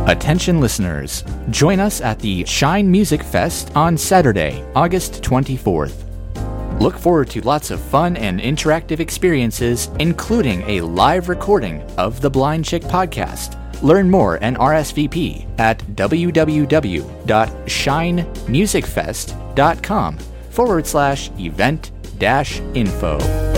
Attention listeners, join us at the Shine Music Fest on Saturday, August 24th. Look forward to lots of fun and interactive experiences, including a live recording of the Blind Chick podcast. Learn more and RSVP at www.shinemusicfest.com/event-info.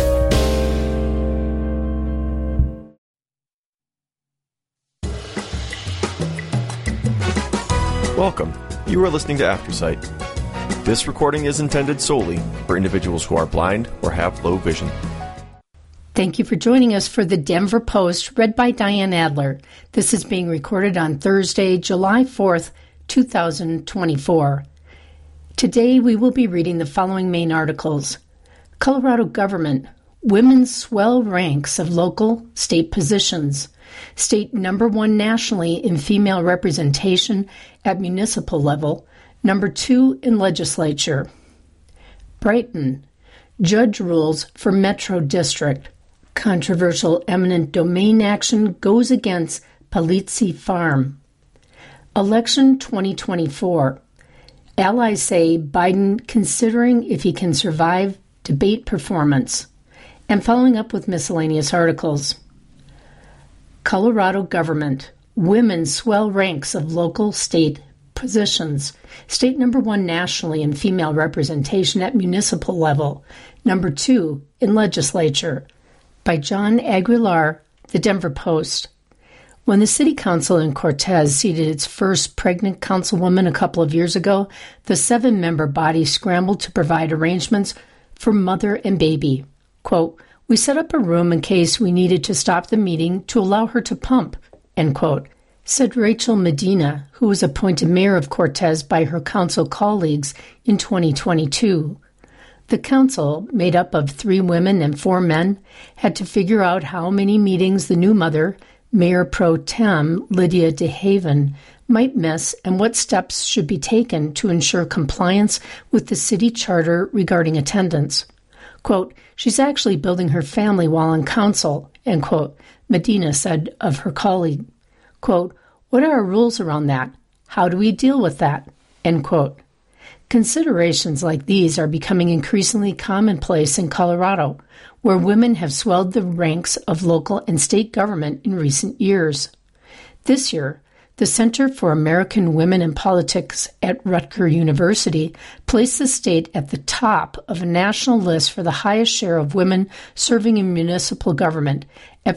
Welcome. You are listening to Aftersight. This recording is intended solely for individuals who are blind or have low vision. Thank you for joining us for the Denver Post, read by Diane Adler. This is being recorded on Thursday, July 4th, 2024. Today we will be reading the following main articles. Colorado Government. Women swell ranks of local, state positions. State number 1 nationally in female representation at municipal level, number 2 in legislature. Brighton. Judge rules for Metro District. Controversial eminent domain action goes against Palizzi Farm. Election 2024. Allies say Biden considering if he can survive debate performance. And following up with miscellaneous articles. Colorado Government. Women swell ranks of local state positions. State number 1 nationally in female representation at municipal level. Number 2 in legislature. By John Aguilar, The Denver Post. When the city council in Cortez seated its first pregnant councilwoman a couple of years ago, the 7-member body scrambled to provide arrangements for mother and baby. Quote, "We set up a room in case we needed to stop the meeting to allow her to pump," end quote, said Rachel Medina, who was appointed mayor of Cortez by her council colleagues in 2022. The council, made up of 3 women and 4 men, had to figure out how many meetings the new mother, Mayor Pro Tem Lydia DeHaven, might miss and what steps should be taken to ensure compliance with the city charter regarding attendance. Quote, "She's actually building her family while on council," end quote, Medina said of her colleague. Quote, "What are our rules around that? How do we deal with that?" End quote. Considerations like these are becoming increasingly commonplace in Colorado, where women have swelled the ranks of local and state government in recent years. This year, the Center for American Women in Politics at Rutgers University placed the state at the top of a national list for the highest share of women serving in municipal government at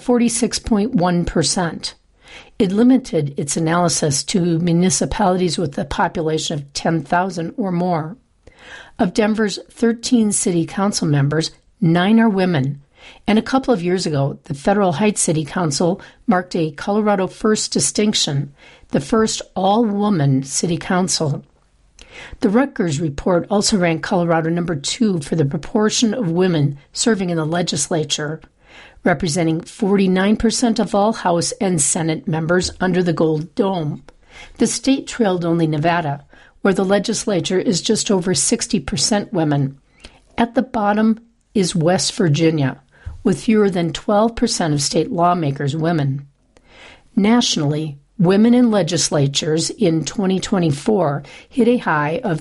46.1%. It limited its analysis to municipalities with a population of 10,000 or more. Of Denver's 13 city council members, 9 are women. And a couple of years ago, the Federal Heights City Council marked a Colorado First distinction, the first all-woman city council. The Rutgers report also ranked Colorado number 2 for the proportion of women serving in the legislature, representing 49% of all House and Senate members under the Gold Dome. The state trailed only Nevada, where the legislature is just over 60% women. At the bottom is West Virginia, with fewer than 12% of state lawmakers women. Nationally, women in legislatures in 2024 hit a high of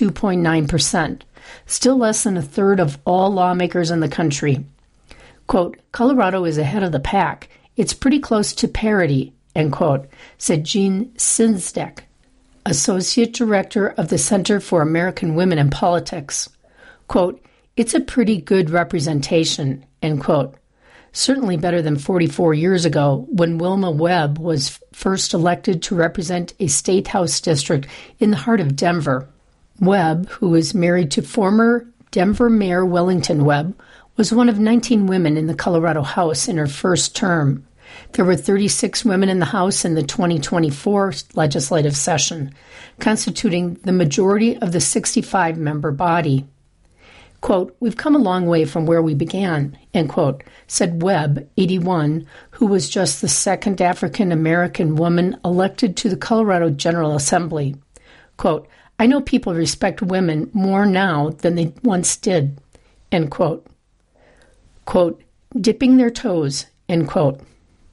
32.9%, still less than a third of all lawmakers in the country. Quote, "Colorado is ahead of the pack. It's pretty close to parity," end quote, said Jean Sinzdek, Associate Director of the Center for American Women in Politics. Quote, "It's a pretty good representation," end quote. Certainly better than 44 years ago when Wilma Webb was first elected to represent a state house district in the heart of Denver. Webb, who is married to former Denver Mayor Wellington Webb, was one of 19 women in the Colorado House in her first term. There were 36 women in the House in the 2024 legislative session, constituting the majority of the 65-member body. Quote, "We've come a long way from where we began," end quote, said Webb, 81, who was just the second African-American woman elected to the Colorado General Assembly. Quote, "I know people respect women more now than they once did," end quote. Quote, "Dipping their toes," end quote.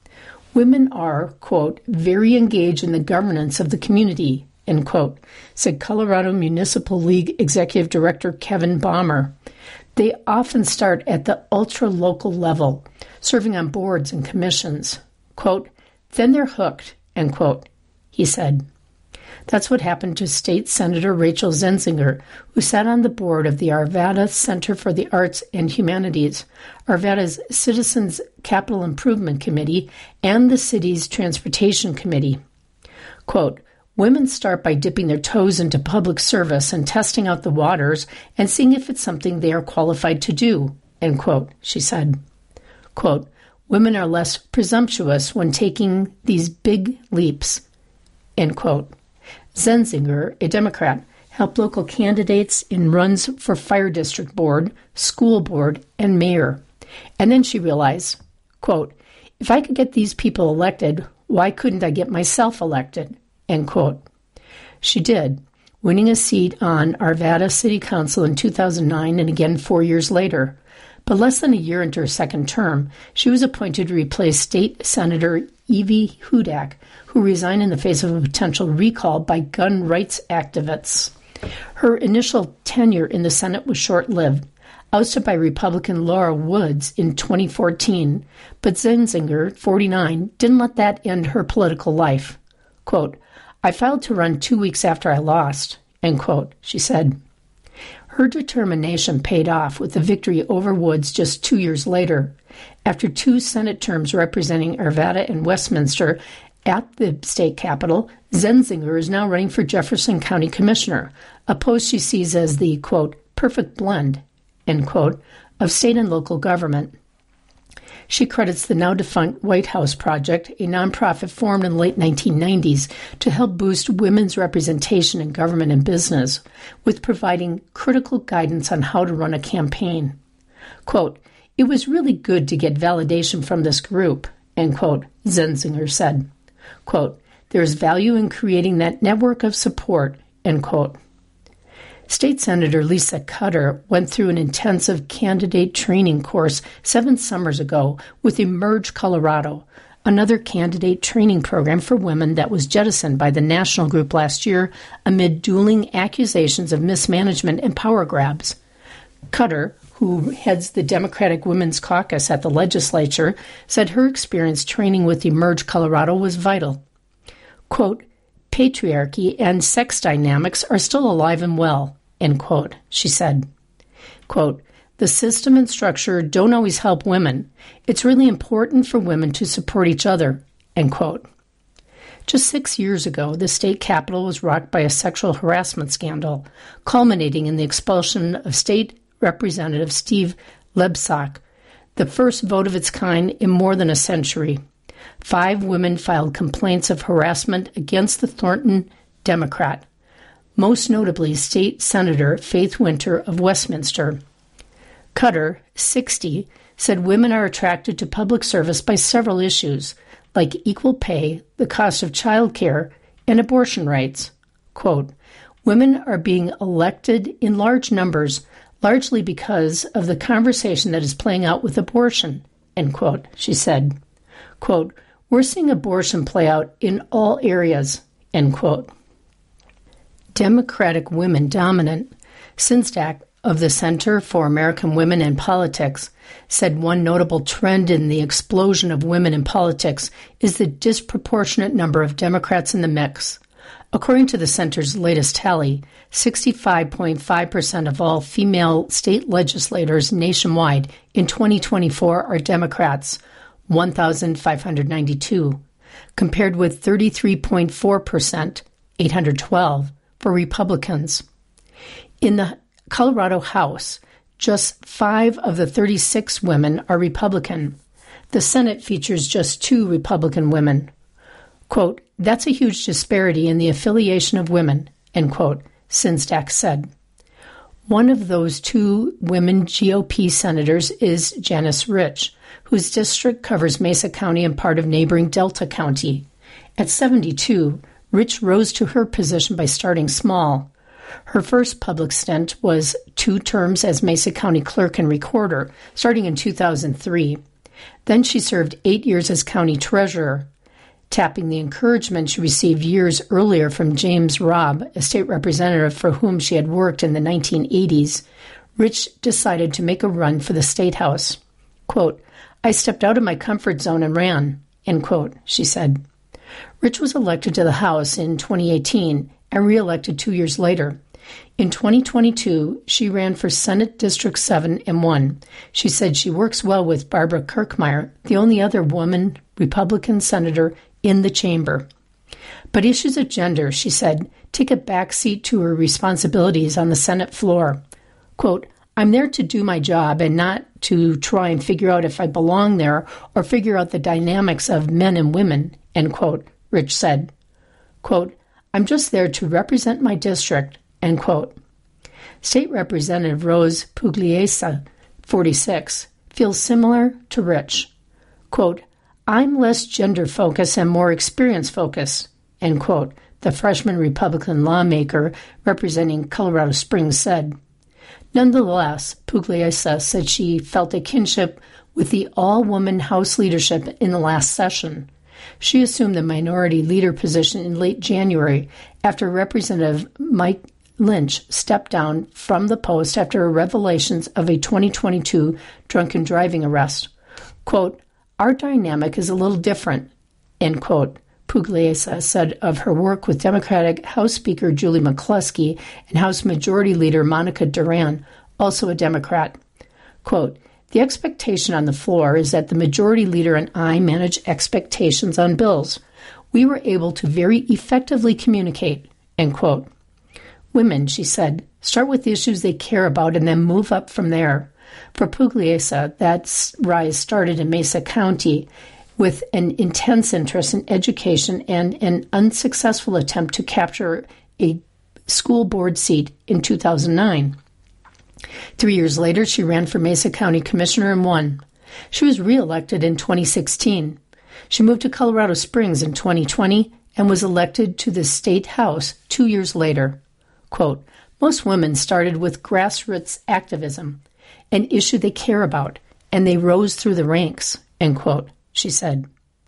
Women are, quote, very engaged in the governance of the community, end quote, said Colorado Municipal League Executive Director Kevin Baumer. They often start at the ultra-local level, serving on boards and commissions. Quote, then they're hooked, end quote, he said. That's what happened to State Senator Rachel Zenzinger, who sat on the board of the Arvada Center for the Arts and Humanities, Arvada's Citizens Capital Improvement Committee, and the city's Transportation Committee. Quote, women start by dipping their toes into public service and testing out the waters and seeing if it's something they are qualified to do, end quote, she said. Quote, women are less presumptuous when taking these big leaps, end quote. Zenzinger, a Democrat, helped local candidates in runs for fire district board, school board, and mayor. And then she realized, quote, if I could get these people elected, why couldn't I get myself elected, end quote. She did, winning a seat on Arvada City Council in 2009 and again 4 years later. But less than a year into her second term, she was appointed to replace State Senator Evie Hudak, who resigned in the face of a potential recall by gun rights activists. Her initial tenure in the Senate was short-lived, ousted by Republican Laura Woods in 2014, but Zenzinger, 49, didn't let that end her political life. Quote, I filed to run 2 weeks after I lost, end quote, she said. Her determination paid off with the victory over Woods just 2 years later. After 2 Senate terms representing Arvada and Westminster at the state capitol, Zenzinger is now running for Jefferson County Commissioner, a post she sees as the, quote, perfect blend, end quote, of state and local government. She credits the now-defunct White House Project, a nonprofit formed in the late 1990s to help boost women's representation in government and business, with providing critical guidance on how to run a campaign. Quote, it was really good to get validation from this group, end quote, Zenzinger said. Quote, there's value in creating that network of support, end quote. State Senator Lisa Cutter went through an intensive candidate training course 7 summers ago with Emerge Colorado, another candidate training program for women that was jettisoned by the national group last year amid dueling accusations of mismanagement and power grabs. Cutter, who heads the Democratic Women's Caucus at the legislature, said her experience training with Emerge Colorado was vital. Quote, patriarchy and sex dynamics are still alive and well, end quote, she said. Quote, the system and structure don't always help women. It's really important for women to support each other, end quote. Just 6 years ago, the state capitol was rocked by a sexual harassment scandal, culminating in the expulsion of State Representative Steve Lebsack, the first vote of its kind in more than a century. 5 women filed complaints of harassment against the Thornton Democrat, most notably State Senator Faith Winter of Westminster. Cutter, 60, said women are attracted to public service by several issues, like equal pay, the cost of child care, and abortion rights. Quote, women are being elected in large numbers, largely because of the conversation that is playing out with abortion, end quote, she said. Quote, we're seeing abortion play out in all areas, end quote. Democratic Women Dominant, Sinstak of the Center for American Women in Politics, said one notable trend in the explosion of women in politics is the disproportionate number of Democrats in the mix. According to the center's latest tally, 65.5% of all female state legislators nationwide in 2024 are Democrats, 1,592, compared with 33.4%, 812, for Republicans. In the Colorado House, just 5 of the 36 women are Republican. The Senate features just 2 Republican women. Quote, that's a huge disparity in the affiliation of women, end quote, Sinstak said. One of those 2 women GOP senators is Janice Rich, whose district covers Mesa County and part of neighboring Delta County. At 72, Rich rose to her position by starting small. Her first public stint was 2 terms as Mesa County clerk and recorder, starting in 2003. Then she served 8 years as county treasurer. Tapping the encouragement she received years earlier from James Robb, a state representative for whom she had worked in the 1980s, Rich decided to make a run for the State House. Quote, "I stepped out of my comfort zone and ran," end quote, she said. Rich was elected to the House in 2018 and re-elected 2 years later. In 2022, she ran for Senate District 7 and won. She said she works well with Barbara Kirkmeyer, the only other woman Republican senator in the chamber. But issues of gender, she said, take a backseat to her responsibilities on the Senate floor. Quote, "I'm there to do my job and not to try and figure out if I belong there or figure out the dynamics of men and women," end quote, Rich said. Quote, "I'm just there to represent my district," end quote. State Representative Rose Pugliese, 46, feels similar to Rich. Quote, "I'm less gender-focused and more experience-focused," end quote, the freshman Republican lawmaker representing Colorado Springs said. Nonetheless, Pugliese said she felt a kinship with the all-woman House leadership in the last session. She assumed the minority leader position in late January after Representative Mike Lynch stepped down from the post after revelations of a 2022 drunken driving arrest. Quote, "Our dynamic is a little different," end quote, Pugliese said of her work with Democratic House Speaker Julie McCluskey and House Majority Leader Monica Duran, also a Democrat. Quote, "The expectation on the floor is that the Majority Leader and I manage expectations on bills. We were able to very effectively communicate," end quote. Women, she said, start with the issues they care about and then move up from there. For Pugliese, that rise started in Mesa County with an intense interest in education and an unsuccessful attempt to capture a school board seat in 2009. 3 years later, she ran for Mesa County Commissioner and won. She was reelected in 2016. She moved to Colorado Springs in 2020 and was elected to the State House 2 years later. Quote, "Most women started with grassroots activism, an issue they care about, and they rose through the ranks," end quote, she said.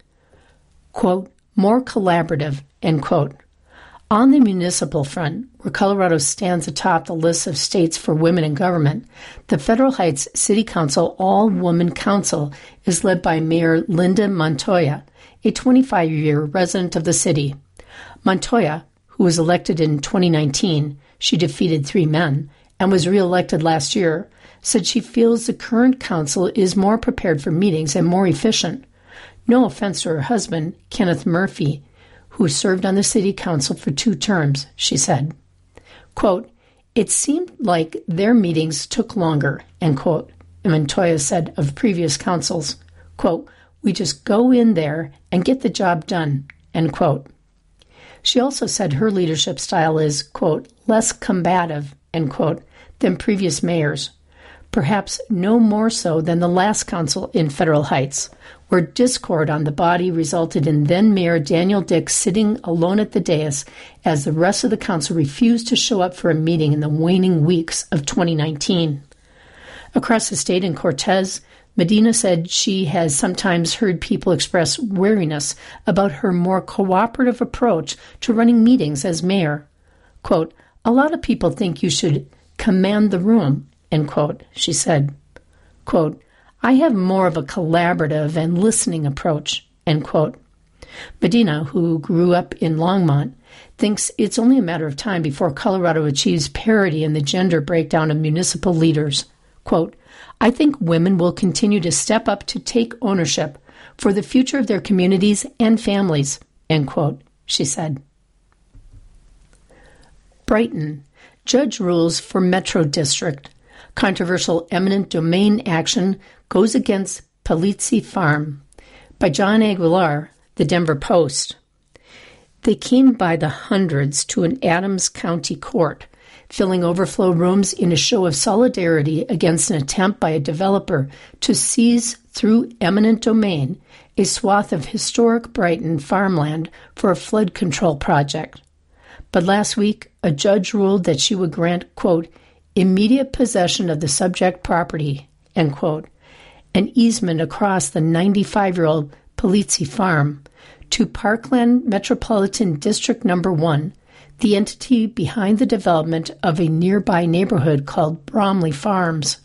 Quote, "More collaborative," end quote. On the municipal front, where Colorado stands atop the list of states for women in government, the Federal Heights City Council All-Woman Council is led by Mayor Linda Montoya, a 25-year resident of the city. Montoya, who was elected in 2019, she defeated 3 men, and was reelected last year, said she feels the current council is more prepared for meetings and more efficient. No offense to her husband, Kenneth Murphy, who served on the city council for 2 terms, she said. Quote, "It seemed like their meetings took longer," end quote, Montoya said of previous councils. Quote, "We just go in there and get the job done," end quote. She also said her leadership style is, quote, "less combative," end quote, than previous mayors. Perhaps no more so than the last council in Federal Heights, where discord on the body resulted in then-Mayor Daniel Dick sitting alone at the dais as the rest of the council refused to show up for a meeting in the waning weeks of 2019. Across the state in Cortez, Medina said she has sometimes heard people express wariness about her more cooperative approach to running meetings as mayor. Quote, "A lot of people think you should command the room," end quote, she said. Quote, "I have more of a collaborative and listening approach," end quote. Medina, who grew up in Longmont, thinks it's only a matter of time before Colorado achieves parity in the gender breakdown of municipal leaders. Quote, "I think women will continue to step up to take ownership for the future of their communities and families," end quote, she said. Brighton. Judge rules for Metro District. Controversial eminent domain action goes against Palizzi Farm. By John Aguilar, the Denver Post. They came by the hundreds to an Adams County court, filling overflow rooms in a show of solidarity against an attempt by a developer to seize through eminent domain a swath of historic Brighton farmland for a flood control project. But last week, a judge ruled that she would grant, quote, "immediate possession of the subject property," end quote, an easement across the 95-year-old Polizzi farm to Parkland Metropolitan District No. 1, the entity behind the development of a nearby neighborhood called Bromley Farms.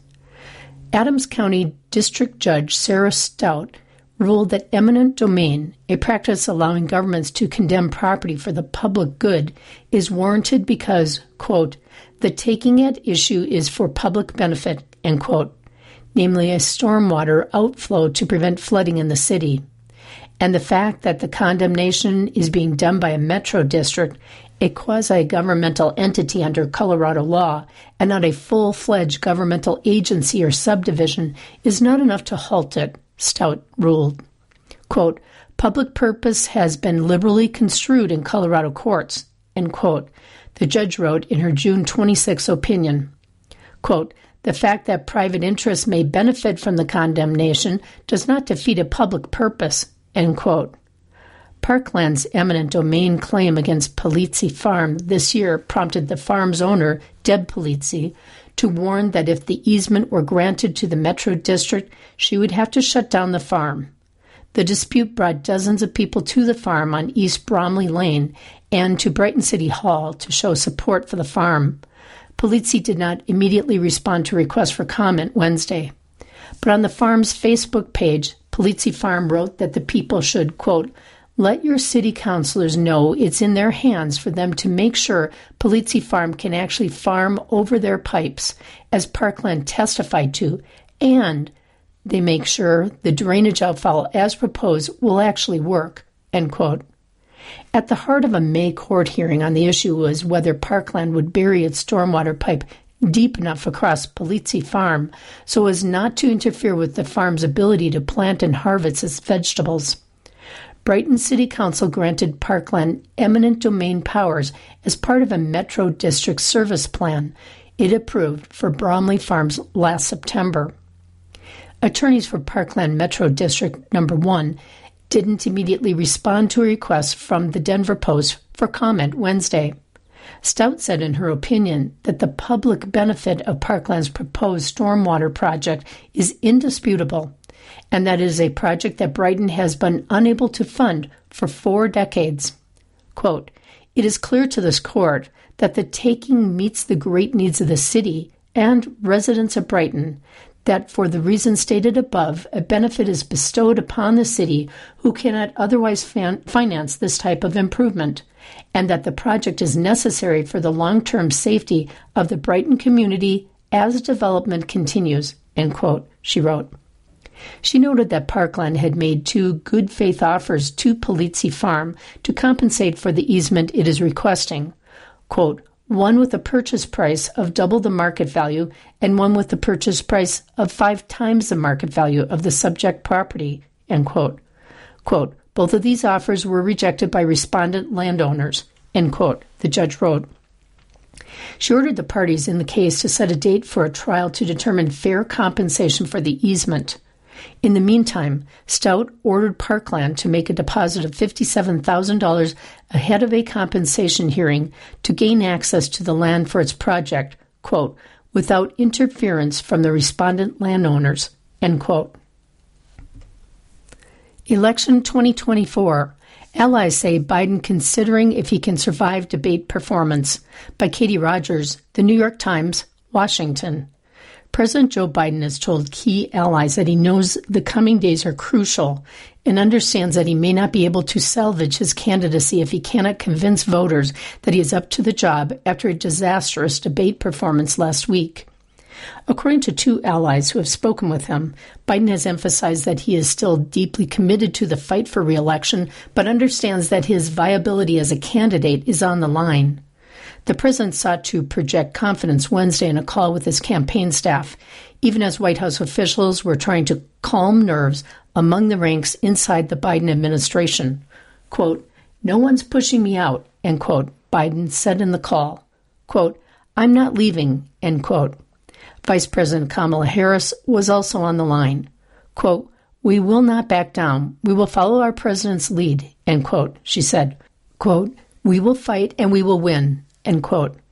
Adams County District Judge Sarah Stout ruled that eminent domain, a practice allowing governments to condemn property for the public good, is warranted because, quote, the taking at issue is for public benefit, end quote, namely a stormwater outflow to prevent flooding in the city. And the fact that the condemnation is being done by a metro district, a quasi-governmental entity under Colorado law, and not a full-fledged governmental agency or subdivision, is not enough to halt it, Stout ruled. Quote, public purpose has been liberally construed in Colorado courts, end quote, the judge wrote in her June 26 opinion. Quote, the fact that private interests may benefit from the condemnation does not defeat a public purpose, end quote. Parkland's eminent domain claim against Polizzi Farm this year prompted the farm's owner, Deb Polizzi, to warn that if the easement were granted to the Metro District, she would have to shut down the farm. The dispute brought dozens of people to the farm on East Bromley Lane and to Brighton City Hall to show support for the farm. Polizzi did not immediately respond to requests for comment Wednesday. But on the farm's Facebook page, Polizzi Farm wrote that the people should, quote, let your city councilors know it's in their hands for them to make sure Polizzi Farm can actually farm over their pipes, as Parkland testified to, and they make sure the drainage outfall as proposed will actually work, end quote. At the heart of a May court hearing on the issue was whether Parkland would bury its stormwater pipe deep enough across Polizzi Farm so as not to interfere with the farm's ability to plant and harvest its vegetables. Brighton City Council granted Parkland eminent domain powers as part of a Metro District service plan it approved for Bromley Farms last September. Attorneys for Parkland Metro District No. 1 didn't immediately respond to a request from the Denver Post for comment Wednesday. Stout said in her opinion that the public benefit of Parkland's proposed stormwater project is indisputable, and that it is a project that Brighton has been unable to fund for 4 decades. Quote, it is clear to this court that the taking meets the great needs of the city and residents of Brighton, that for the reasons stated above, a benefit is bestowed upon the city who cannot otherwise finance this type of improvement, and that the project is necessary for the long-term safety of the Brighton community as development continues, end quote, she wrote. She noted that Parkland had made 2 good faith offers to Polizzi Farm to compensate for the easement it is requesting, quote, one with a purchase price of double the market value and one with the purchase price of 5 times the market value of the subject property, end quote. Quote, both of these offers were rejected by respondent landowners, end quote, the judge wrote. She ordered the parties in the case to set a date for a trial to determine fair compensation for the easement. In the meantime, Stout ordered Parkland to make a deposit of $57,000 ahead of a compensation hearing to gain access to the land for its project, quote, without interference from the respondent landowners, end quote. Election 2024. Allies say Biden considering if he can survive debate performance. By Katie Rogers, The New York Times, Washington. President Joe Biden has told key allies that he knows the coming days are crucial and understands that he may not be able to salvage his candidacy if he cannot convince voters that he is up to the job after a disastrous debate performance last week. According to 2 allies who have spoken with him, Biden has emphasized that he is still deeply committed to the fight for re-election, but understands that his viability as a candidate is on the line. The president sought to project confidence Wednesday in a call with his campaign staff, even as White House officials were trying to calm nerves among the ranks inside the Biden administration. Quote, no one's pushing me out, end quote, Biden said in the call. Quote, I'm not leaving, end quote. Vice President Kamala Harris was also on the line. Quote, we will not back down. We will follow our president's lead, end quote, she said. Quote, we will fight and we will win, end quote.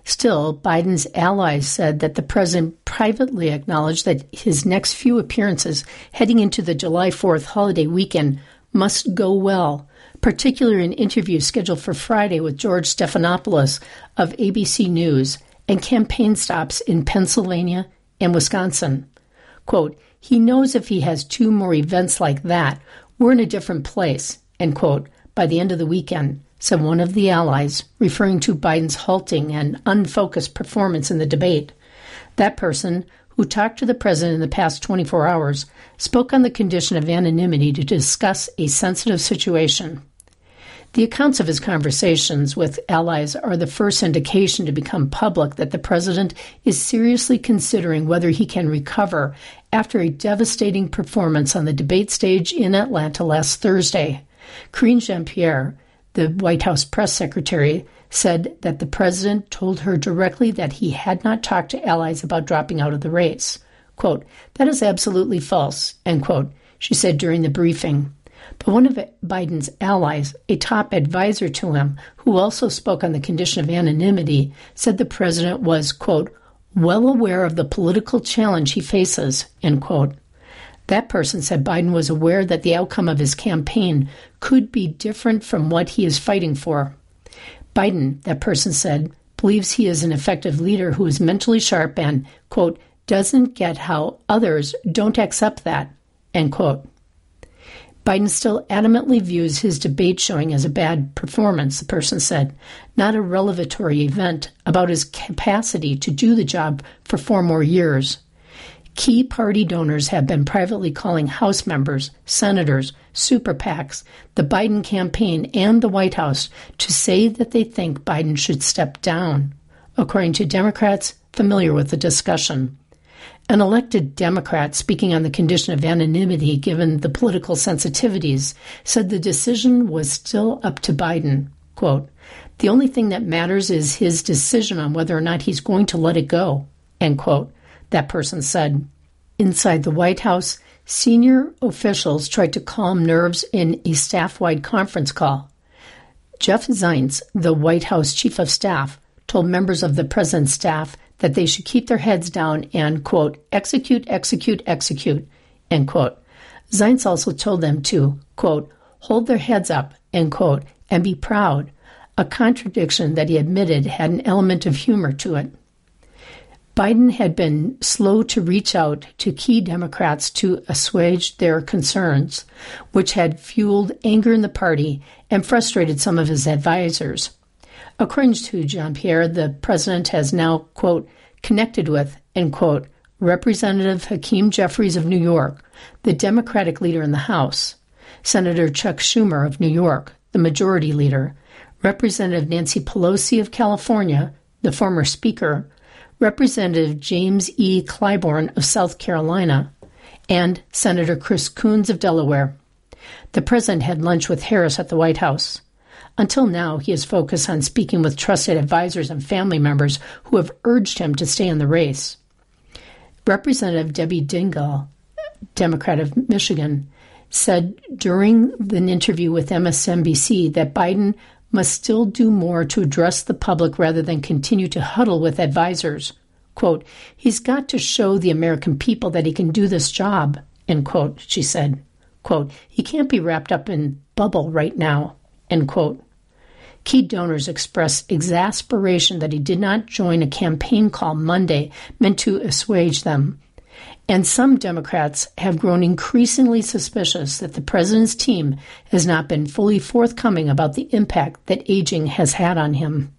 Still, Biden's allies said that the president privately acknowledged that his next few appearances heading into the July 4th holiday weekend must go well, particularly an interview scheduled for Friday with George Stephanopoulos of ABC News and campaign stops in Pennsylvania and Wisconsin. Quote, he knows if he has two more events like that, we're in a different place, end quote, by the end of the weekend, said one of the allies, referring to Biden's halting and unfocused performance in the debate. That person, who talked to the president in the past 24 hours, spoke on the condition of anonymity to discuss a sensitive situation. The accounts of his conversations with allies are the first indication to become public that the president is seriously considering whether he can recover after a devastating performance on the debate stage in Atlanta last Thursday. Karine Jean-Pierre, the White House press secretary, said that the president told her directly that he had not talked to allies about dropping out of the race. Quote, that is absolutely false, end quote, she said during the briefing. But one of Biden's allies, a top advisor to him, who also spoke on the condition of anonymity, said the president was, quote, well aware of the political challenge he faces, end quote. That person said Biden was aware that the outcome of his campaign could be different from what he is fighting for. Biden, that person said, believes he is an effective leader who is mentally sharp and, quote, doesn't get how others don't accept that, end quote. Biden still adamantly views his debate showing as a bad performance, the person said, not a revelatory event about his capacity to do the job for 4 more years. Key party donors have been privately calling House members, senators, super PACs, the Biden campaign, and the White House to say that they think Biden should step down, according to Democrats familiar with the discussion. An elected Democrat speaking on the condition of anonymity given the political sensitivities said the decision was still up to Biden. Quote, the only thing that matters is his decision on whether or not he's going to let it go, end quote, that person said. Inside the White House, senior officials tried to calm nerves in a staff-wide conference call. Jeff Zients, the White House chief of staff, told members of the president's staff that they should keep their heads down and, quote, execute, execute, execute, end quote. Zients also told them to, quote, hold their heads up, end quote, and be proud, a contradiction that he admitted had an element of humor to it. Biden had been slow to reach out to key Democrats to assuage their concerns, which had fueled anger in the party and frustrated some of his advisors. According to Jean-Pierre, the president has now, quote, connected with, end quote, Representative Hakeem Jeffries of New York, the Democratic leader in the House, Senator Chuck Schumer of New York, the majority leader, Representative Nancy Pelosi of California, the former speaker, Representative James E. Clyburn of South Carolina, and Senator Chris Coons of Delaware. The president had lunch with Harris at the White House. Until now, he is focused on speaking with trusted advisors and family members who have urged him to stay in the race. Representative Debbie Dingell, Democrat of Michigan, said during an interview with MSNBC that Biden must still do more to address the public rather than continue to huddle with advisors. Quote, he's got to show the American people that he can do this job, end quote, she said. Quote, he can't be wrapped up in bubble right now, end quote. Key donors expressed exasperation that he did not join a campaign call Monday meant to assuage them. And some Democrats have grown increasingly suspicious that the president's team has not been fully forthcoming about the impact that aging has had on him.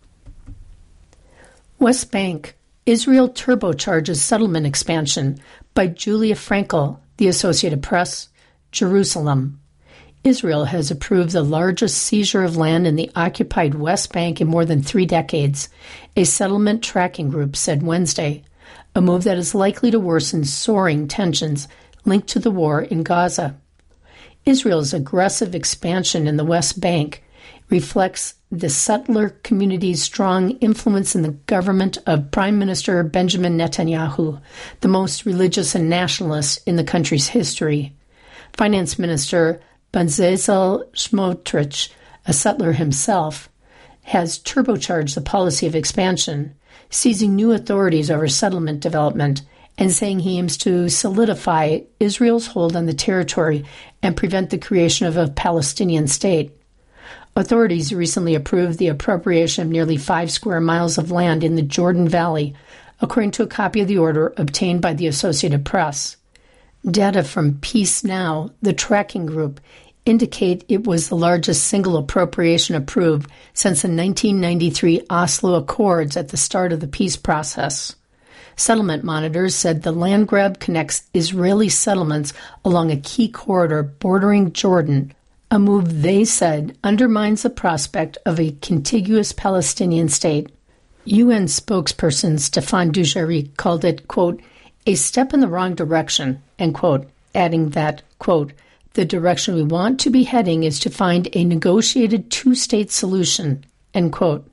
West Bank, Israel turbocharges settlement expansion by Julia Frankel, The Associated Press, Jerusalem. Israel has approved the largest seizure of land in the occupied West Bank in more than 3 decades, a settlement tracking group said Wednesday, a move that is likely to worsen soaring tensions linked to the war in Gaza. Israel's aggressive expansion in the West Bank reflects the settler community's strong influence in the government of Prime Minister Benjamin Netanyahu, the most religious and nationalist in the country's history. Finance Minister Bezalel Smotrich, a settler himself, has turbocharged the policy of expansion, seizing new authorities over settlement development and saying he aims to solidify Israel's hold on the territory and prevent the creation of a Palestinian state. Authorities recently approved the appropriation of nearly 5 square miles of land in the Jordan Valley, according to a copy of the order obtained by the Associated Press. Data from Peace Now, the tracking group, indicate it was the largest single appropriation approved since the 1993 Oslo Accords at the start of the peace process. Settlement monitors said the land grab connects Israeli settlements along a key corridor bordering Jordan, a move they said undermines the prospect of a contiguous Palestinian state. UN spokesperson Stéphane Dujarric called it, quote, a step in the wrong direction, end quote, adding that, quote, the direction we want to be heading is to find a negotiated two-state solution, end quote.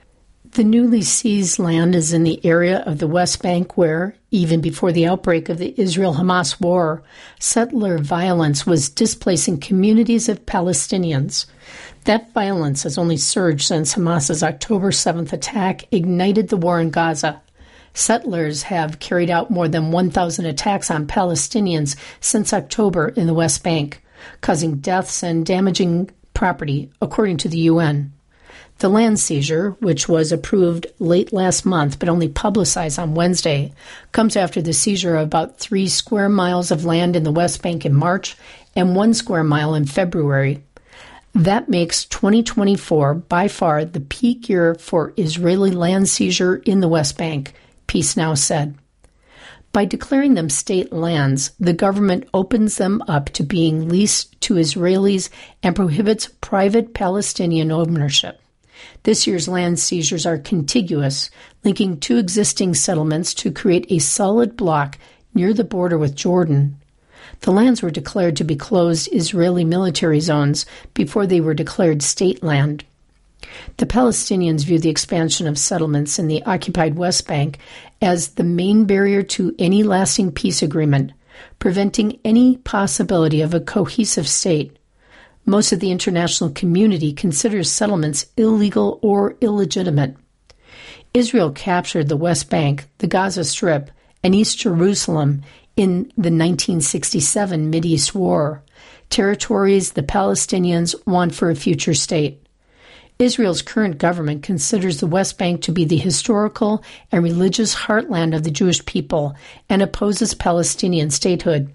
The newly seized land is in the area of the West Bank where, even before the outbreak of the Israel-Hamas war, settler violence was displacing communities of Palestinians. That violence has only surged since Hamas's October 7th attack ignited the war in Gaza. Settlers have carried out more than 1,000 attacks on Palestinians since October in the West Bank, causing deaths and damaging property, according to the UN. The land seizure, which was approved late last month but only publicized on Wednesday, comes after the seizure of about 3 square miles of land in the West Bank in March and 1 square mile in February. That makes 2024 by far the peak year for Israeli land seizure in the West Bank, Peace Now said. By declaring them state lands, the government opens them up to being leased to Israelis and prohibits private Palestinian ownership. This year's land seizures are contiguous, linking 2 existing settlements to create a solid block near the border with Jordan. The lands were declared to be closed Israeli military zones before they were declared state land. The Palestinians view the expansion of settlements in the occupied West Bank as the main barrier to any lasting peace agreement, preventing any possibility of a cohesive state. Most of the international community considers settlements illegal or illegitimate. Israel captured the West Bank, the Gaza Strip, and East Jerusalem in the 1967 Mideast War, territories the Palestinians want for a future state. Israel's current government considers the West Bank to be the historical and religious heartland of the Jewish people and opposes Palestinian statehood.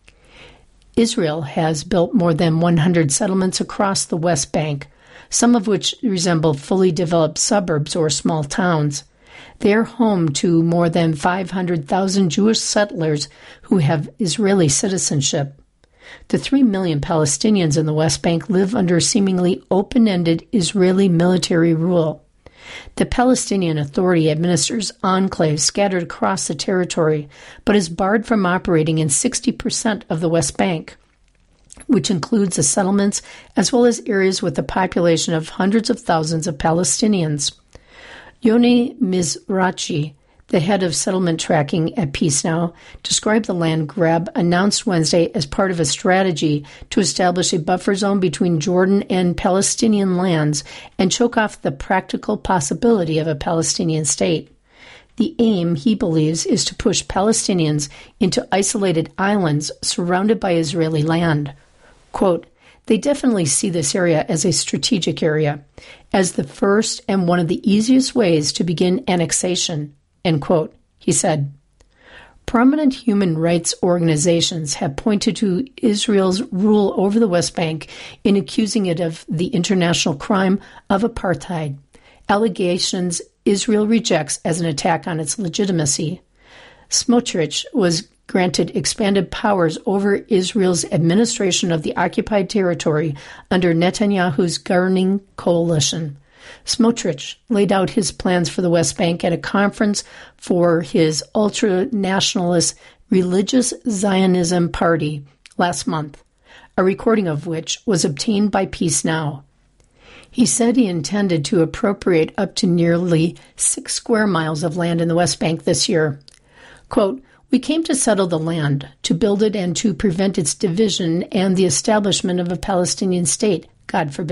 Israel has built more than 100 settlements across the West Bank, some of which resemble fully developed suburbs or small towns. They are home to more than 500,000 Jewish settlers who have Israeli citizenship. The 3 million Palestinians in the West Bank live under seemingly open-ended Israeli military rule. The Palestinian Authority administers enclaves scattered across the territory, but is barred from operating in 60% of the West Bank, which includes the settlements as well as areas with a population of hundreds of thousands of Palestinians. Yoni Mizrachi, the head of settlement tracking at Peace Now, described the land grab announced Wednesday as part of a strategy to establish a buffer zone between Jordan and Palestinian lands and choke off the practical possibility of a Palestinian state. The aim, he believes, is to push Palestinians into isolated islands surrounded by Israeli land. Quote, they definitely see this area as a strategic area, as the first and one of the easiest ways to begin annexation, end quote, he said. Prominent human rights organizations have pointed to Israel's rule over the West Bank in accusing it of the international crime of apartheid, allegations Israel rejects as an attack on its legitimacy. Smotrich was granted expanded powers over Israel's administration of the occupied territory under Netanyahu's governing coalition. Smotrich laid out his plans for the West Bank at a conference for his ultra-nationalist Religious Zionism Party last month, a recording of which was obtained by Peace Now. He said he intended to appropriate up to nearly 6 square miles of land in the West Bank this year. Quote, we came to settle the land, to build it and to prevent its division and the establishment of a Palestinian state, God forbid,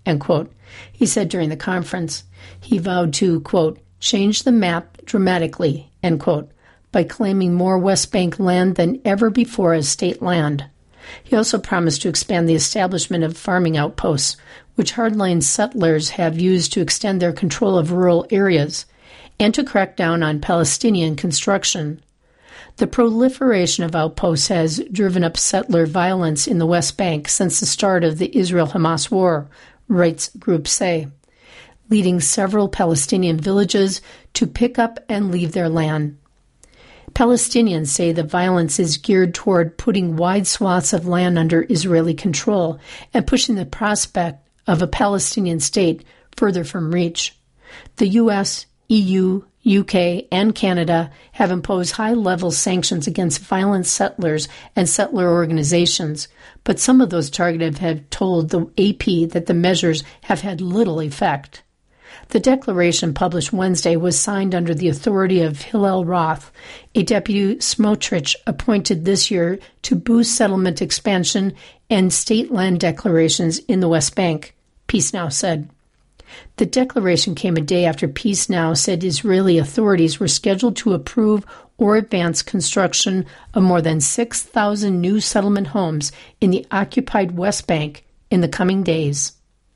end quote, he said during the conference. He vowed to, quote, change the map dramatically, end quote, by claiming more West Bank land than ever before as state land. He also promised to expand the establishment of farming outposts, which hardline settlers have used to extend their control of rural areas, and to crack down on Palestinian construction. The proliferation of outposts has driven up settler violence in the West Bank since the start of the Israel-Hamas war, rights groups say, leading several Palestinian villages to pick up and leave their land. Palestinians say the violence is geared toward putting wide swaths of land under Israeli control and pushing the prospect of a Palestinian state further from reach. The U.S., EU, UK, and Canada have imposed high-level sanctions against violent settlers and settler organizations, but some of those targeted have told the AP that the measures have had little effect. The declaration published Wednesday was signed under the authority of Hillel Roth, a deputy Smotrich appointed this year to boost settlement expansion and state land declarations in the West Bank, Peace Now said. The declaration came a day after Peace Now said Israeli authorities were scheduled to approve or advance construction of more than 6,000 new settlement homes in the occupied West Bank in the coming days.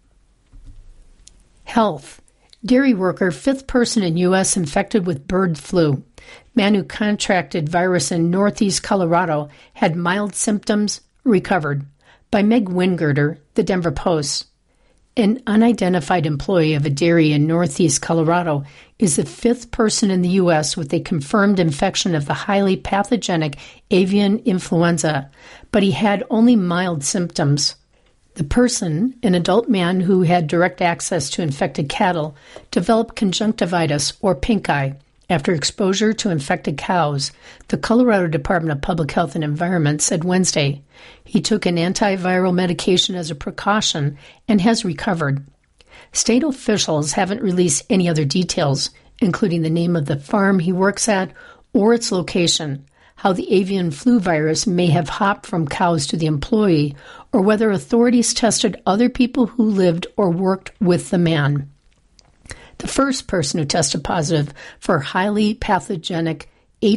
Health. Dairy worker, fifth person in U.S. infected with bird flu. Man who contracted virus in northeast Colorado had mild symptoms, recovered. By Meg Wingirter, The Denver Post. An unidentified employee of a dairy in northeast Colorado is the fifth person in the U.S. with a confirmed infection of the highly pathogenic avian influenza, but he had only mild symptoms. The person, an adult man who had direct access to infected cattle, developed conjunctivitis or pink eye after exposure to infected cows, the Colorado Department of Public Health and Environment said Wednesday. He took an antiviral medication as a precaution and has recovered. State officials haven't released any other details, including the name of the farm he works at or its location, how the avian flu virus may have hopped from cows to the employee, or whether authorities tested other people who lived or worked with the man. The first person who tested positive for highly pathogenic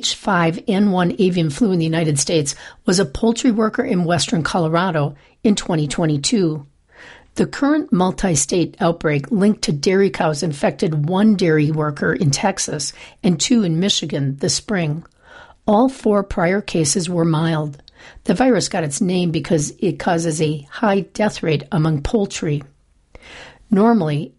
H5N1 avian flu in the United States was a poultry worker in western Colorado in 2022. The current multi-state outbreak linked to dairy cows infected one dairy worker in Texas and two in Michigan this spring. All four prior cases were mild. The virus got its name because it causes a high death rate among poultry. Normally,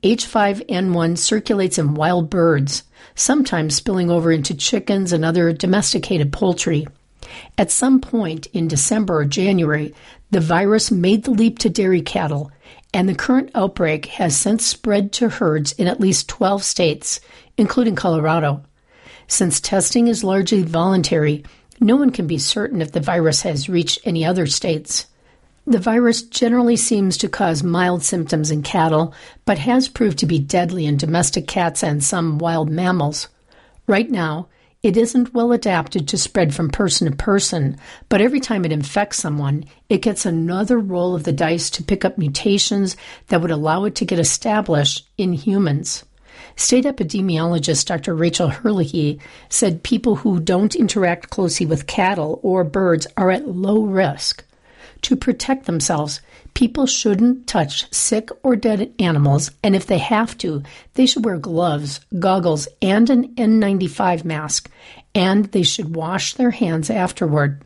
H5N1 circulates in wild birds, sometimes spilling over into chickens and other domesticated poultry. At some point in December or January, the virus made the leap to dairy cattle, and the current outbreak has since spread to herds in at least 12 states, including Colorado. Since testing is largely voluntary, no one can be certain if the virus has reached any other states. The virus generally seems to cause mild symptoms in cattle, but has proved to be deadly in domestic cats and some wild mammals. Right now, it isn't well adapted to spread from person to person, but every time it infects someone, it gets another roll of the dice to pick up mutations that would allow it to get established in humans. State epidemiologist Dr. Rachel Herlihy said people who don't interact closely with cattle or birds are at low risk. To protect themselves, people shouldn't touch sick or dead animals, and if they have to, they should wear gloves, goggles, and an N95 mask, and they should wash their hands afterward.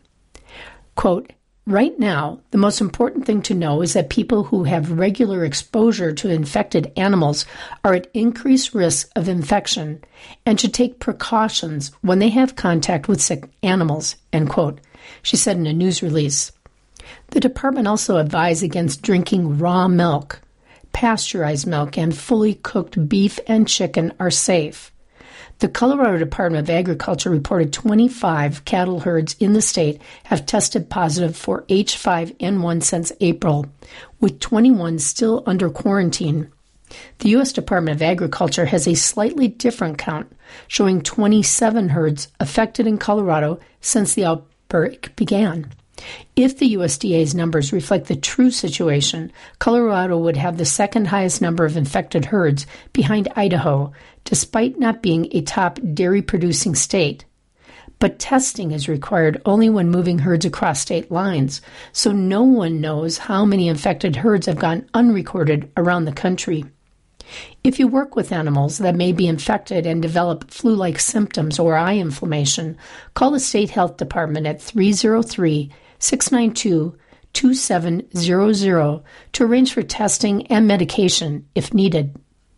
Quote, right now, the most important thing to know is that people who have regular exposure to infected animals are at increased risk of infection and should take precautions when they have contact with sick animals, end quote, she said in a news release. The department also advised against drinking raw milk. Pasteurized milk and fully cooked beef and chicken are safe. The Colorado Department of Agriculture reported 25 cattle herds in the state have tested positive for H5N1 since April, with 21 still under quarantine. The U.S. Department of Agriculture has a slightly different count, showing 27 herds affected in Colorado since the outbreak began. If the USDA's numbers reflect the true situation, Colorado would have the second highest number of infected herds behind Idaho, despite not being a top dairy-producing state. But testing is required only when moving herds across state lines, so no one knows how many infected herds have gone unrecorded around the country. If you work with animals that may be infected and develop flu-like symptoms or eye inflammation, call the State Health Department at 303-692-2700 to arrange for testing and medication if needed.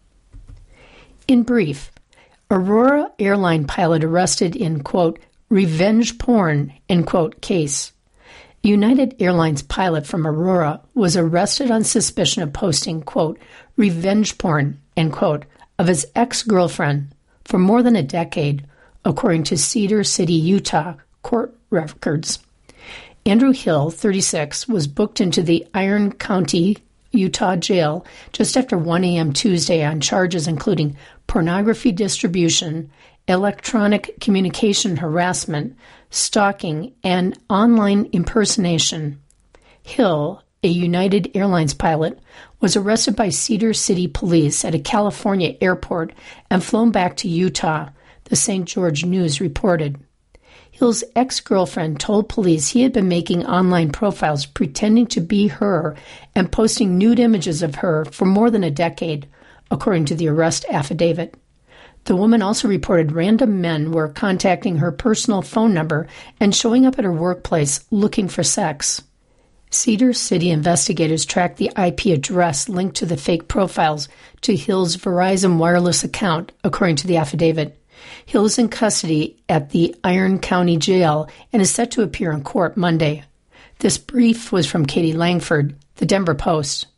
In brief, Aurora airline pilot arrested in, quote, revenge porn, end quote, case. United Airlines pilot from Aurora was arrested on suspicion of posting, quote, revenge porn, end quote, of his ex-girlfriend for more than a decade, according to Cedar City, Utah court records. Andrew Hill, 36, was booked into the Iron County, Utah jail just after 1 a.m. Tuesday on charges including pornography distribution, electronic communication harassment, stalking, and online impersonation. Hill, a United Airlines pilot, was arrested by Cedar City police at a California airport and flown back to Utah, the St. George News reported. Hill's ex-girlfriend told police he had been making online profiles pretending to be her and posting nude images of her for more than a decade, according to the arrest affidavit. The woman also reported random men were contacting her personal phone number and showing up at her workplace looking for sex. Cedar City investigators tracked the IP address linked to the fake profiles to Hill's Verizon wireless account, according to the affidavit. Hill is in custody at the Iron County Jail and is set to appear in court Monday. This brief was from Katie Langford, the Denver Post.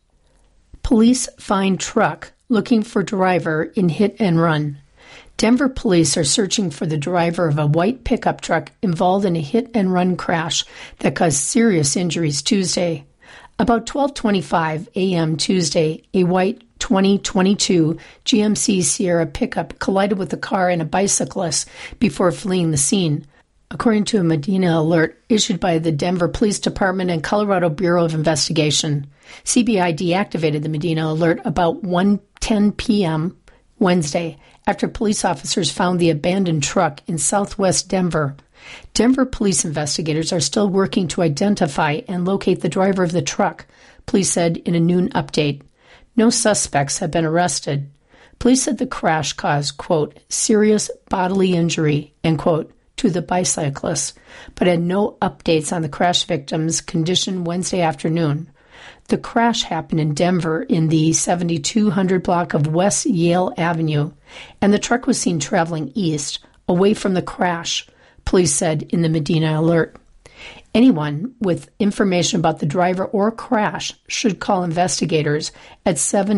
Police find truck looking for driver in hit and run. Denver police are searching for the driver of a white pickup truck involved in a hit-and-run crash that caused serious injuries Tuesday. About 12:25 a.m. Tuesday, a white 2022 GMC Sierra pickup collided with a car and a bicyclist before fleeing the scene, according to a Medina alert issued by the Denver Police Department and Colorado Bureau of Investigation. CBI deactivated the Medina alert about 1:10 p.m. Wednesday after police officers found the abandoned truck in southwest Denver. Denver police investigators are still working to identify and locate the driver of the truck, police said in a noon update. No suspects have been arrested. Police said the crash caused, quote, serious bodily injury, end quote, to the bicyclist, but had no updates on the crash victim's condition Wednesday afternoon. The crash happened in Denver in the 7200 block of West Yale Avenue, and the truck was seen traveling east, away from the crash, police said in the Medina alert. Anyone with information about the driver or crash should call investigators at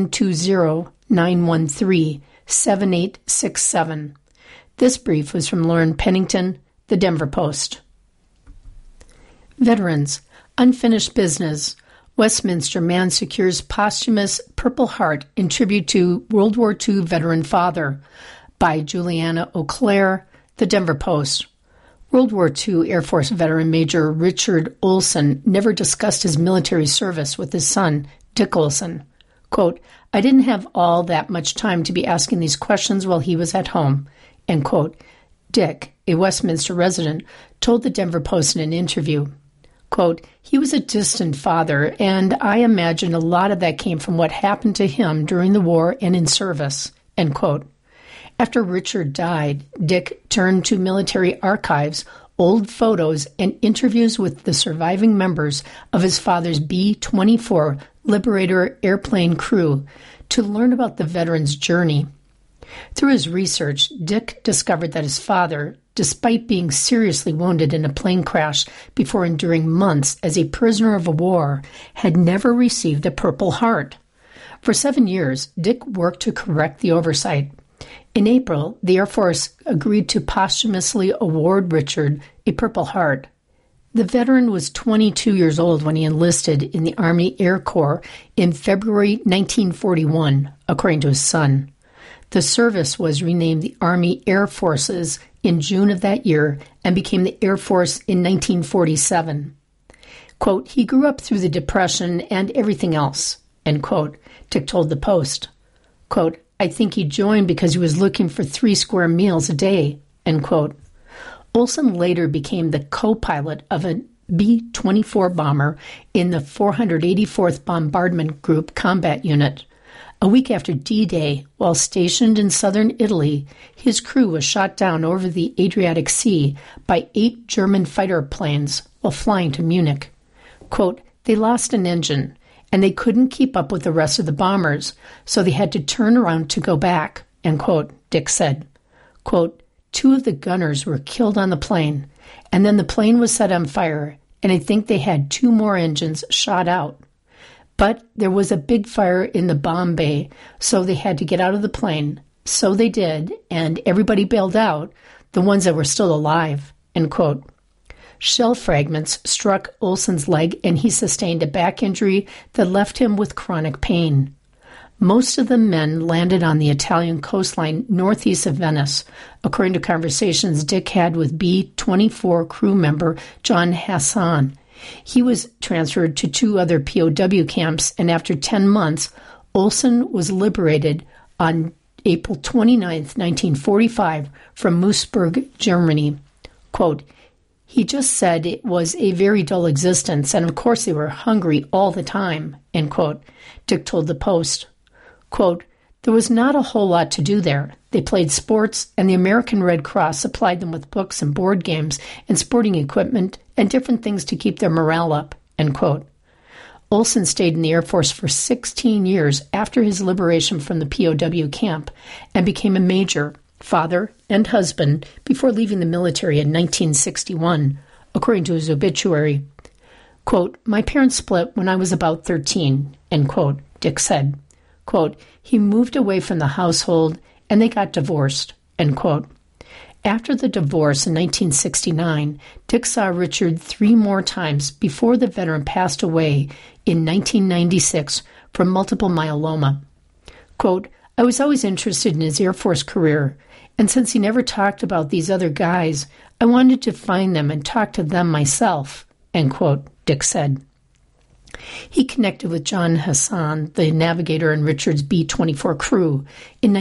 720-913-7867. This brief was from Lauren Pennington, The Denver Post. Veterans, unfinished business. Westminster man secures posthumous Purple Heart in tribute to World War II veteran father, by Juliana Auclair, The Denver Post. World War II Air Force veteran Major Richard Olson never discussed his military service with his son, Dick Olson. Quote, I didn't have all that much time to be asking these questions while he was at home, end quote. Dick, a Westminster resident, told the Denver Post in an interview. Quote, he was a distant father, and I imagine a lot of that came from what happened to him during the war and in service, end quote. After Richard died, Dick turned to military archives, old photos, and interviews with the surviving members of his father's B-24 Liberator airplane crew to learn about the veteran's journey. Through his research, Dick discovered that his father, despite being seriously wounded in a plane crash before enduring months as a prisoner of war, had never received a Purple Heart. For 7 years, Dick worked to correct the oversight. In April, the Air Force agreed to posthumously award Richard a Purple Heart. The veteran was 22 years old when he enlisted in the Army Air Corps in February 1941, according to his son. The service was renamed the Army Air Forces in June of that year and became the Air Force in 1947. Quote, he grew up through the Depression and everything else, end quote, Dick told the Post. Quote, I think he joined because he was looking for 3 square meals a day, end quote. Olson later became the co-pilot of a B-24 bomber in the 484th Bombardment Group Combat Unit. A week after D-Day, while stationed in southern Italy, his crew was shot down over the Adriatic Sea by 8 German fighter planes while flying to Munich. Quote, they lost an engine, and they couldn't keep up with the rest of the bombers, so they had to turn around to go back, end quote, Dick said. Quote, 2 of the gunners were killed on the plane, and then the plane was set on fire, and I think they had 2 more engines shot out. But there was a big fire in the bomb bay, so they had to get out of the plane. So they did, and everybody bailed out, the ones that were still alive, end quote. Shell fragments struck Olson's leg, and he sustained a back injury that left him with chronic pain. Most of the men landed on the Italian coastline northeast of Venice, according to conversations Dick had with B-24 crew member John Hassan. He was transferred to 2 other POW camps, and after 10 months, Olson was liberated on April 29, 1945, from Moosburg, Germany. Quote, he just said it was a very dull existence, and of course they were hungry all the time, end quote, Dick told the Post. Quote, there was not a whole lot to do there. They played sports, and the American Red Cross supplied them with books and board games and sporting equipment and different things to keep their morale up, end quote. Olson stayed in the Air Force for 16 years after his liberation from the POW camp and became a major, father, and husband before leaving the military in 1961, according to his obituary. Quote, my parents split when I was about 13, end quote, Dick said. Quote, he moved away from the household and they got divorced, end quote. After the divorce in 1969, Dick saw Richard 3 more times before the veteran passed away in 1996 from multiple myeloma. Quote, I was always interested in his Air Force career, and since he never talked about these other guys, I wanted to find them and talk to them myself, end quote, Dick said. He connected with John Hassan, the navigator in Richard's B-24 crew, in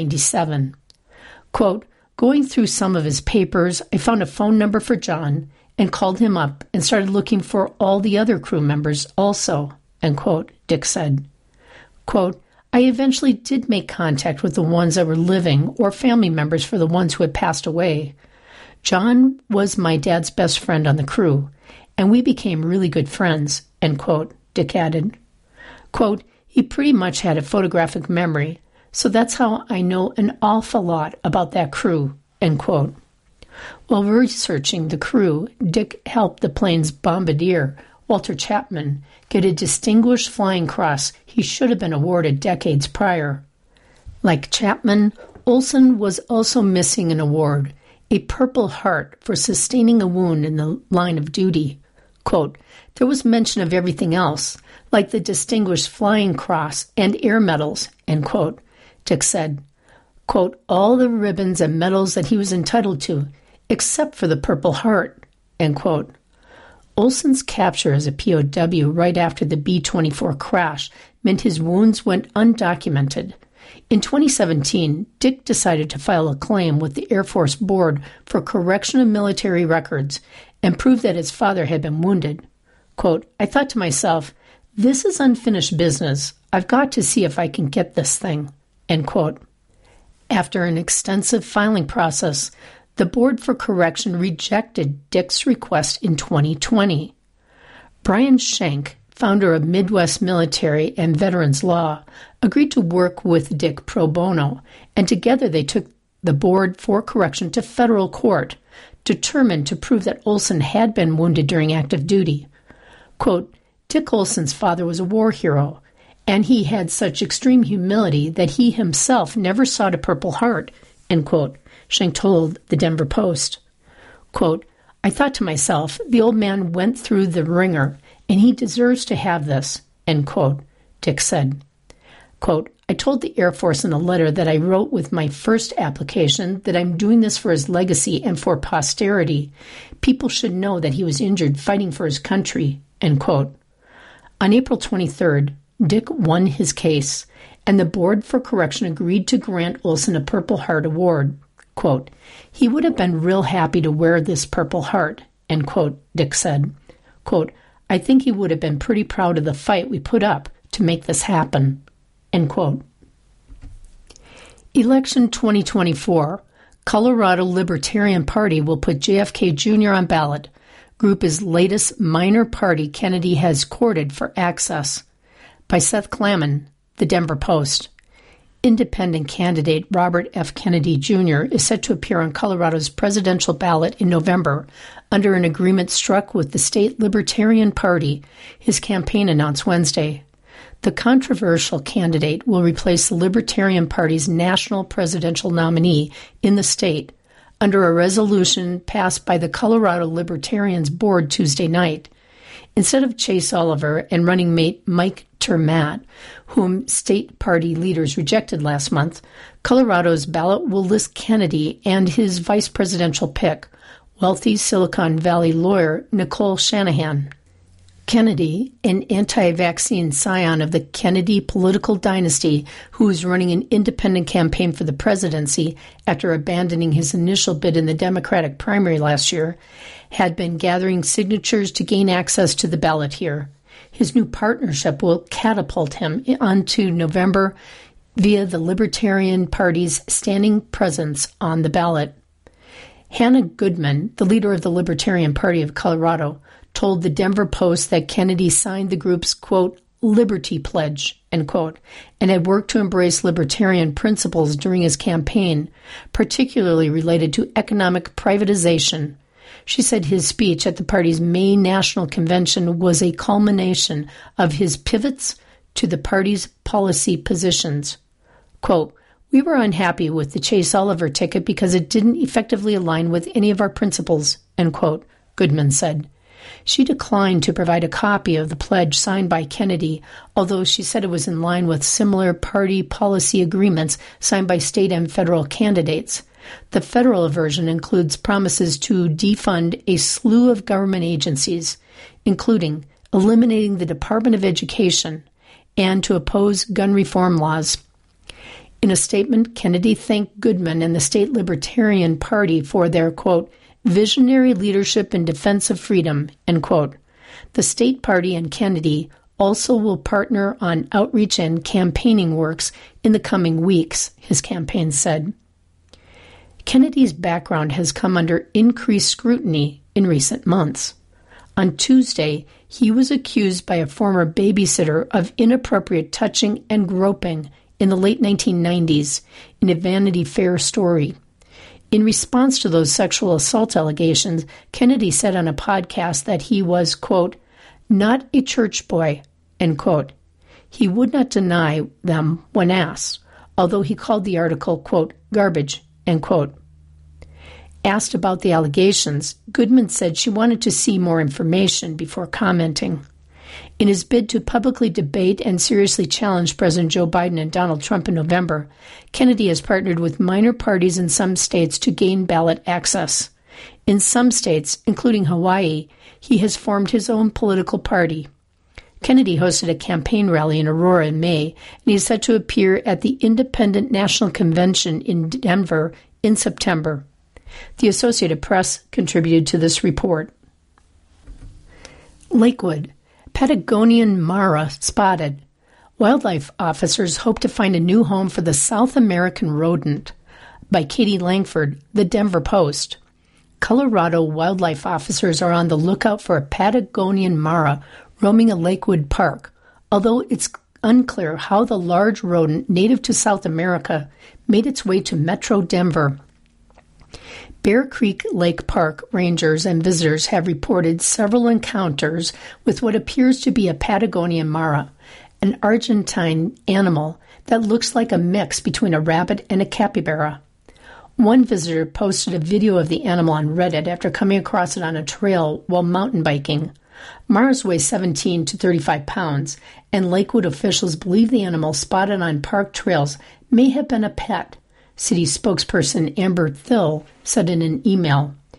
1997. Quote, going through some of his papers, I found a phone number for John and called him up and started looking for all the other crew members also, end quote, Dick said. Quote, I eventually did make contact with the ones that were living or family members for the ones who had passed away. John was my dad's best friend on the crew, and we became really good friends, end quote, Dick added. Quote, he pretty much had a photographic memory, so that's how I know an awful lot about that crew, end quote. While researching the crew, Dick helped the plane's bombardier, Walter Chapman, get a Distinguished Flying Cross he should have been awarded decades prior. Like Chapman, Olson was also missing an award, a Purple Heart for sustaining a wound in the line of duty. Quote, there was mention of everything else, like the Distinguished Flying Cross and air medals, end quote, Dick said. Quote, all the ribbons and medals that he was entitled to, except for the Purple Heart, end quote. Olson's capture as a POW right after the B-24 crash meant his wounds went undocumented. In 2017, Dick decided to file a claim with the Air Force Board for Correction of Military Records and prove that his father had been wounded. Quote, I thought to myself, this is unfinished business. I've got to see if I can get this thing, end quote. After an extensive filing process, the Board for Correction rejected Dick's request in 2020. Brian Schenck, founder of Midwest Military and Veterans Law, agreed to work with Dick pro bono, and together they took the Board for Correction to federal court, determined to prove that Olson had been wounded during active duty. Quote, Dick Olson's father was a war hero, and he had such extreme humility that he himself never sought a Purple Heart, end quote, Schenck told the Denver Post. Quote, I thought to myself, the old man went through the ringer, and he deserves to have this, end quote, Dick said. Quote, I told the Air Force in a letter that I wrote with my first application that I'm doing this for his legacy and for posterity. People should know that he was injured fighting for his country, end quote. On April 23rd, Dick won his case, and the Board for Correction agreed to grant Olson a Purple Heart Award. Quote, he would have been real happy to wear this Purple Heart, end quote, Dick said. Quote, I think he would have been pretty proud of the fight we put up to make this happen, end quote. Election 2024. Colorado Libertarian Party will put JFK Jr. on ballot. Group is latest minor party Kennedy has courted for access. By Seth Klamman, The Denver Post. Independent candidate Robert F. Kennedy Jr. is set to appear on Colorado's presidential ballot in November under an agreement struck with the state Libertarian Party, his campaign announced Wednesday. The controversial candidate will replace the Libertarian Party's national presidential nominee in the state under a resolution passed by the Colorado Libertarians Board Tuesday night. Instead of Chase Oliver and running mate Mike Termat, whom state party leaders rejected last month, Colorado's ballot will list Kennedy and his vice presidential pick, wealthy Silicon Valley lawyer Nicole Shanahan. Kennedy, an anti-vaccine scion of the Kennedy political dynasty who is running an independent campaign for the presidency after abandoning his initial bid in the Democratic primary last year, had been gathering signatures to gain access to the ballot here. His new partnership will catapult him onto November via the Libertarian Party's standing presence on the ballot. Hannah Goodman, the leader of the Libertarian Party of Colorado, told the Denver Post that Kennedy signed the group's, quote, Liberty Pledge, end quote, and had worked to embrace libertarian principles during his campaign, particularly related to economic privatization. She said his speech at the party's May national convention was a culmination of his pivots to the party's policy positions. Quote, we were unhappy with the Chase Oliver ticket because it didn't effectively align with any of our principles, end quote, Goodman said. She declined to provide a copy of the pledge signed by Kennedy, although she said it was in line with similar party policy agreements signed by state and federal candidates. The federal version includes promises to defund a slew of government agencies, including eliminating the Department of Education and to oppose gun reform laws. In a statement, Kennedy thanked Goodman and the state Libertarian Party for their, quote, visionary leadership in defense of freedom, end quote. The state party and Kennedy also will partner on outreach and campaigning works in the coming weeks, his campaign said. Kennedy's background has come under increased scrutiny in recent months. On Tuesday, he was accused by a former babysitter of inappropriate touching and groping in the late 1990s in a Vanity Fair story. In response to those sexual assault allegations, Kennedy said on a podcast that he was, quote, not a church boy, end quote. He would not deny them when asked, although he called the article, quote, garbage, end quote. Asked about the allegations, Goodman said she wanted to see more information before commenting. In his bid to publicly debate and seriously challenge President Joe Biden and Donald Trump in November, Kennedy has partnered with minor parties in some states to gain ballot access. In some states, including Hawaii, he has formed his own political party. Kennedy hosted a campaign rally in Aurora in May, and he is set to appear at the Independent National Convention in Denver in September. The Associated Press contributed to this report. Lakewood. Patagonian Mara spotted. Wildlife officers hope to find a new home for the South American rodent. By Katie Langford, The Denver Post. Colorado wildlife officers are on the lookout for a Patagonian Mara roaming a Lakewood park, although it's unclear how the large rodent native to South America made its way to Metro Denver. Bear Creek Lake Park rangers and visitors have reported several encounters with what appears to be a Patagonian Mara, an Argentine animal that looks like a mix between a rabbit and a capybara. One visitor posted a video of the animal on Reddit after coming across it on a trail while mountain biking. Maras weigh 17 to 35 pounds, and Lakewood officials believe the animal spotted on park trails may have been a pet. City spokesperson Amber Thill said in an email.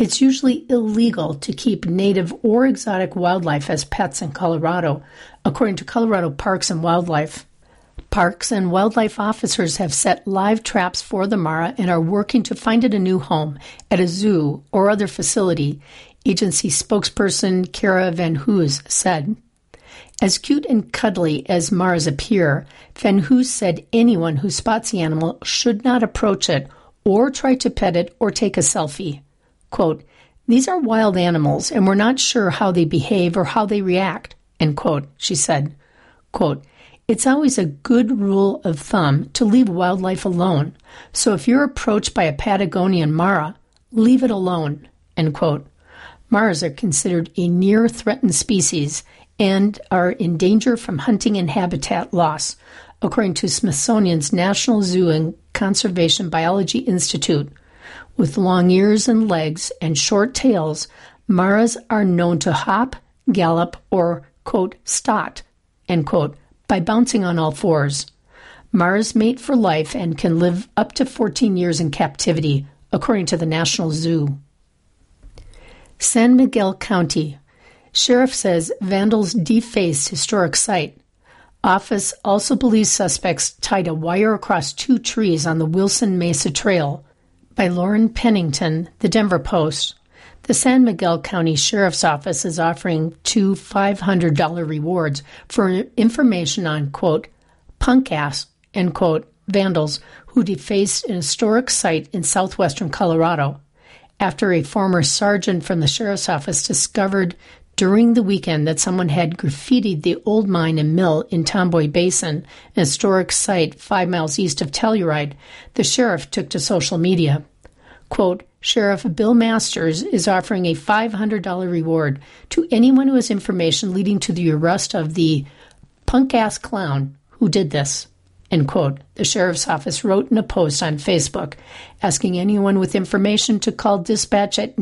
It's usually illegal to keep native or exotic wildlife as pets in Colorado, according to Colorado Parks and Wildlife. Parks and wildlife officers have set live traps for the mara and are working to find it a new home at a zoo or other facility, agency spokesperson Kara Van Hoos said. As cute and cuddly as maras appear, Van Hoos said anyone who spots the animal should not approach it or try to pet it or take a selfie. Quote, "These are wild animals and we're not sure how they behave or how they react," end quote, she said. Quote, "It's always a good rule of thumb to leave wildlife alone. So if you're approached by a Patagonian mara, leave it alone," end quote. Maras are considered a near-threatened species and are in danger from hunting and habitat loss, according to Smithsonian's National Zoo and Conservation Biology Institute. With long ears and legs and short tails, maras are known to hop, gallop, or, quote, "stot," end quote, by bouncing on all fours. Maras mate for life and can live up to 14 years in captivity, according to the National Zoo. San Miguel County. Sheriff says vandals defaced historic site. Office also believes suspects tied a wire across 2 trees on the Wilson Mesa Trail. By Lauren Pennington, The Denver Post. The San Miguel County Sheriff's Office is offering 2 $500 rewards for information on, quote, punk-ass, end quote, vandals who defaced an historic site in southwestern Colorado, after a former sergeant from the Sheriff's Office discovered during the weekend that someone had graffitied the old mine and mill in Tomboy Basin, an historic site 5 miles east of Telluride. The sheriff took to social media. Quote, "Sheriff Bill Masters is offering a $500 reward to anyone who has information leading to the arrest of the punk-ass clown who did this," end quote. The sheriff's office wrote in a post on Facebook, asking anyone with information to call dispatch at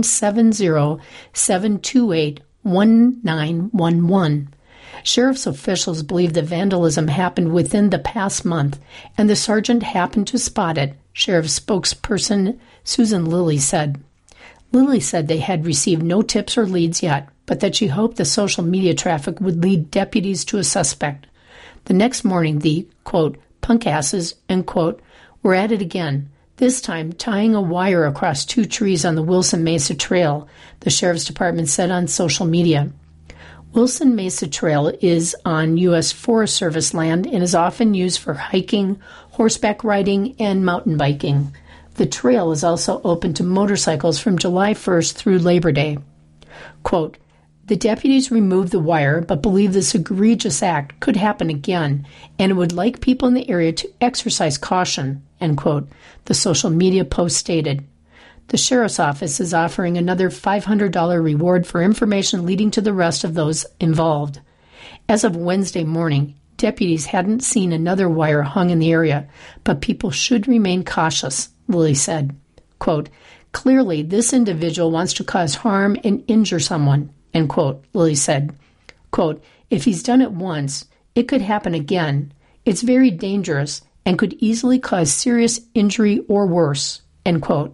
970-728-1911. Sheriff's officials believe the vandalism happened within the past month, and the sergeant happened to spot it, Sheriff's spokesperson Susan Lilly said. Lilly said they had received no tips or leads yet, but that she hoped the social media traffic would lead deputies to a suspect. The next morning, the, quote, punk-asses, end quote, were at it again, this time tying a wire across 2 trees on the Wilson Mesa Trail, the Sheriff's Department said on social media. Wilson Mesa Trail is on U.S. Forest Service land and is often used for hiking, horseback riding, and mountain biking. The trail is also open to motorcycles from July 1st through Labor Day. Quote, "The deputies removed the wire but believe this egregious act could happen again and would like people in the area to exercise caution," end quote, the social media post stated. The sheriff's office is offering another $500 reward for information leading to the arrest of those involved. As of Wednesday morning, deputies hadn't seen another wire hung in the area, but people should remain cautious, Lilly said. Quote, "Clearly, this individual wants to cause harm and injure someone," end quote, Lilly said. Quote, "If he's done it once, it could happen again. It's very dangerous and could easily cause serious injury or worse," end quote.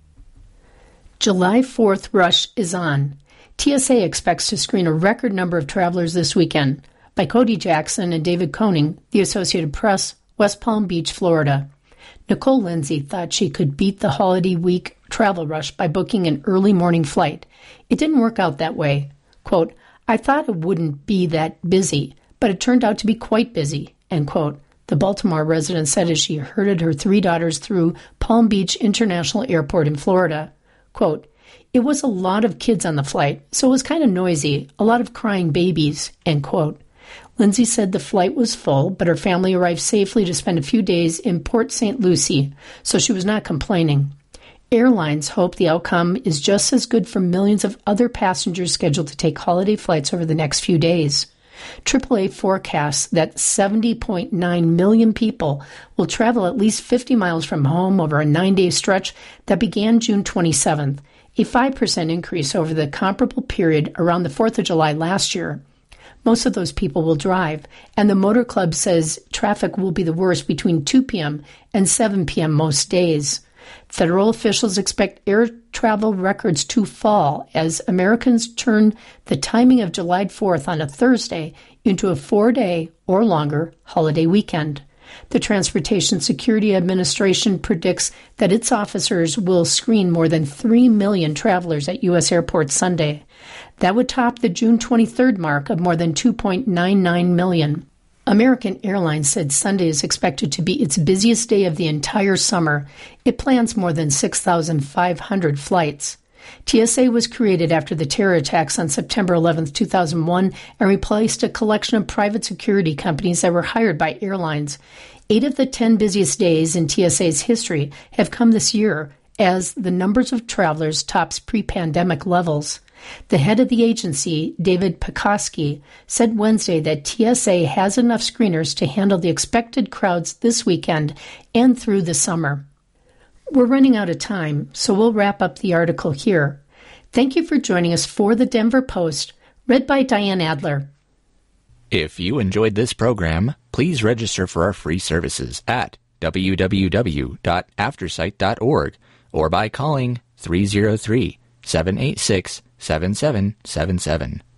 July 4th rush is on. TSA expects to screen a record number of travelers this weekend. By Cody Jackson and David Koenig, The Associated Press, West Palm Beach, Florida. Nicole Lindsay thought she could beat the holiday week travel rush by booking an early morning flight. It didn't work out that way. Quote, "I thought it wouldn't be that busy, but it turned out to be quite busy," end quote, the Baltimore resident said as she herded her 3 daughters through Palm Beach International Airport in Florida. Quote, "It was a lot of kids on the flight, so it was kind of noisy, a lot of crying babies," end quote. Lindsay said the flight was full, but her family arrived safely to spend a few days in Port St. Lucie, so she was not complaining. Airlines hope the outcome is just as good for millions of other passengers scheduled to take holiday flights over the next few days. AAA forecasts that 70.9 million people will travel at least 50 miles from home over a 9-day stretch that began June 27th, a 5% increase over the comparable period around the 4th of July last year. Most of those people will drive, and the Motor Club says traffic will be the worst between 2 p.m. and 7 p.m. most days. Federal officials expect air travel records to fall as Americans turn the timing of July 4th on a Thursday into a 4-day or longer holiday weekend. The Transportation Security Administration predicts that its officers will screen more than 3 million travelers at U.S. airports Sunday. That would top the June 23rd mark of more than 2.99 million. American Airlines said Sunday is expected to be its busiest day of the entire summer. It plans more than 6,500 flights. TSA was created after the terror attacks on September 11, 2001, and replaced a collection of private security companies that were hired by airlines. 8 of the 10 busiest days in TSA's history have come this year as the numbers of travelers tops pre-pandemic levels. The head of the agency, David Pekoski, said Wednesday that TSA has enough screeners to handle the expected crowds this weekend and through the summer. We're running out of time, so we'll wrap up the article here. Thank you for joining us for the Denver Post, read by Diane Adler. If you enjoyed this program, please register for our free services at www.aftersight.org or by calling 303-786-7777.